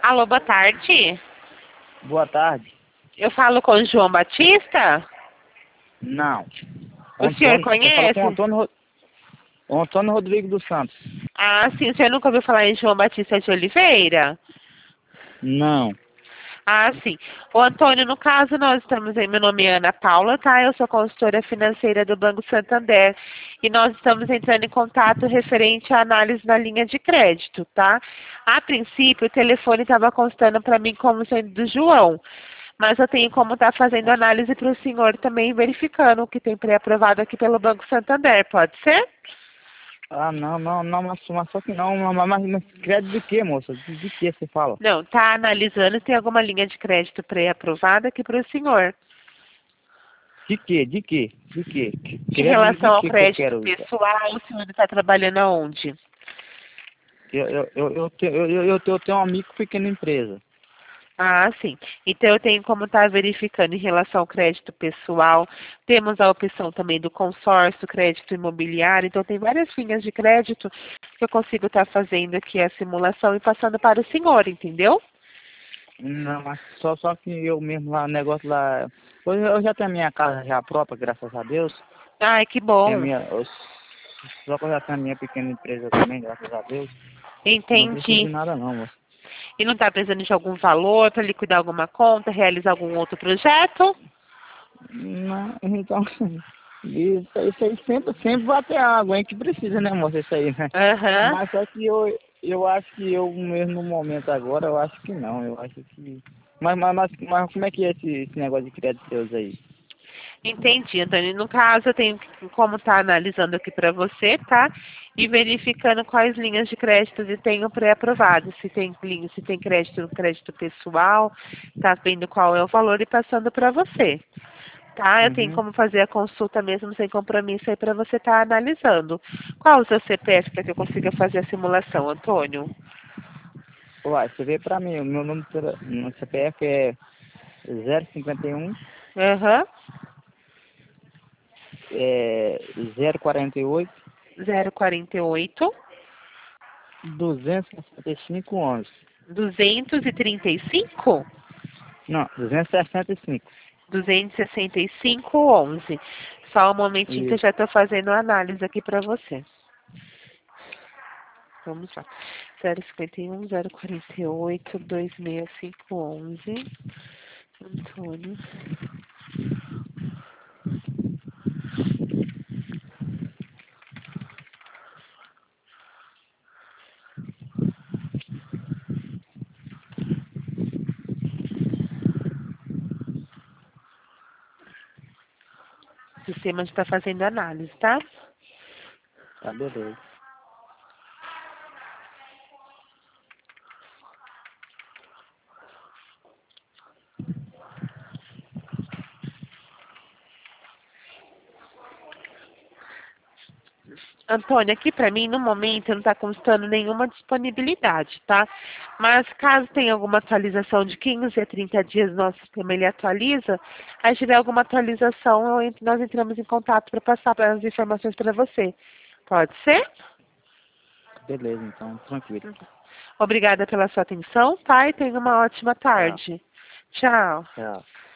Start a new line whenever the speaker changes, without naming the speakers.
Alô, boa tarde.
Boa tarde.
Eu falo com o João Batista?
Não.
O senhor
Eu falo com o
conhece?
Antônio Rodrigo dos Santos.
Ah, sim, o senhor nunca ouviu falar em João Batista de Oliveira?
Não.
Ah, sim. O Antônio, no caso, nós estamos aí, meu nome é Ana Paula, tá? Eu sou consultora financeira do Banco Santander e nós estamos entrando em contato referente à análise na linha de crédito, tá? A princípio, o telefone estava constando para mim como sendo do João, mas eu tenho como estar fazendo análise para o senhor também, verificando o que tem pré-aprovado aqui pelo Banco Santander, pode ser?
Ah, não, mas só que não. Mas crédito de quê, moça? De que você fala?
Não, tá analisando se tem alguma linha de crédito pré-aprovada aqui para o senhor.
De quê? De quê? De quê?
Em
Crédito de
relação ao
quê que eu
crédito
quero?
pessoal, o senhor está trabalhando aonde?
Eu tenho um amigo pequena empresa.
Ah, sim. Então eu tenho como estar verificando em relação ao crédito pessoal. Temos a opção também do consórcio, crédito imobiliário. Então tem várias linhas de crédito que eu consigo estar fazendo aqui a simulação e passando para o senhor, entendeu?
Não, mas só que eu mesmo lá, o negócio lá. Eu já tenho a minha casa já própria, graças a Deus.
Ai, que
Tenho a
bom.
só que eu já tenho a minha pequena empresa também, graças a Deus. Não preciso de
Entendi.
nada não, moça.
E não está precisando de algum valor para liquidar alguma conta, realizar algum outro projeto?
Não, então, isso aí sempre vai ter água, hein, que precisa, né, moça, isso aí, né?
Aham.
Mas só que eu acho que eu mesmo no momento agora, eu acho que não, eu acho que... Mas como é que é esse negócio de crédito seus aí?
Entendi, Antônio. No caso, eu tenho como estar analisando aqui para você, tá? E verificando quais linhas de crédito eu tenho pré-aprovado. Se tem linha, se tem crédito no crédito pessoal, tá vendo qual é o valor e passando para você. Tá? Eu tenho
Uhum.
como fazer a consulta mesmo sem compromisso aí para você estar analisando. Qual o seu CPF para que eu consiga fazer a simulação, Antônio?
Uai, você vê pra mim, o meu número no CPF é 051
Aham.
é 048
048
265 11.
235
Não, 265.
265,11. Só um momentinho que eu
Isso.
já estou fazendo a análise aqui para você. Vamos lá. 051, 048, 26511. Antônio. O sistema está fazendo análise, tá?
Tá, beleza.
Antônio, aqui para mim, no momento, não está constando nenhuma disponibilidade, tá? Mas caso tenha alguma atualização de 15 a 30 dias, nosso sistema ele atualiza. Aí, se tiver alguma atualização, nós entramos em contato para passar as informações para você. Pode ser?
Beleza, então, tranquilo.
Obrigada pela sua atenção, tá? E tenha uma ótima
Tchau,
tarde. Tchau.
tchau.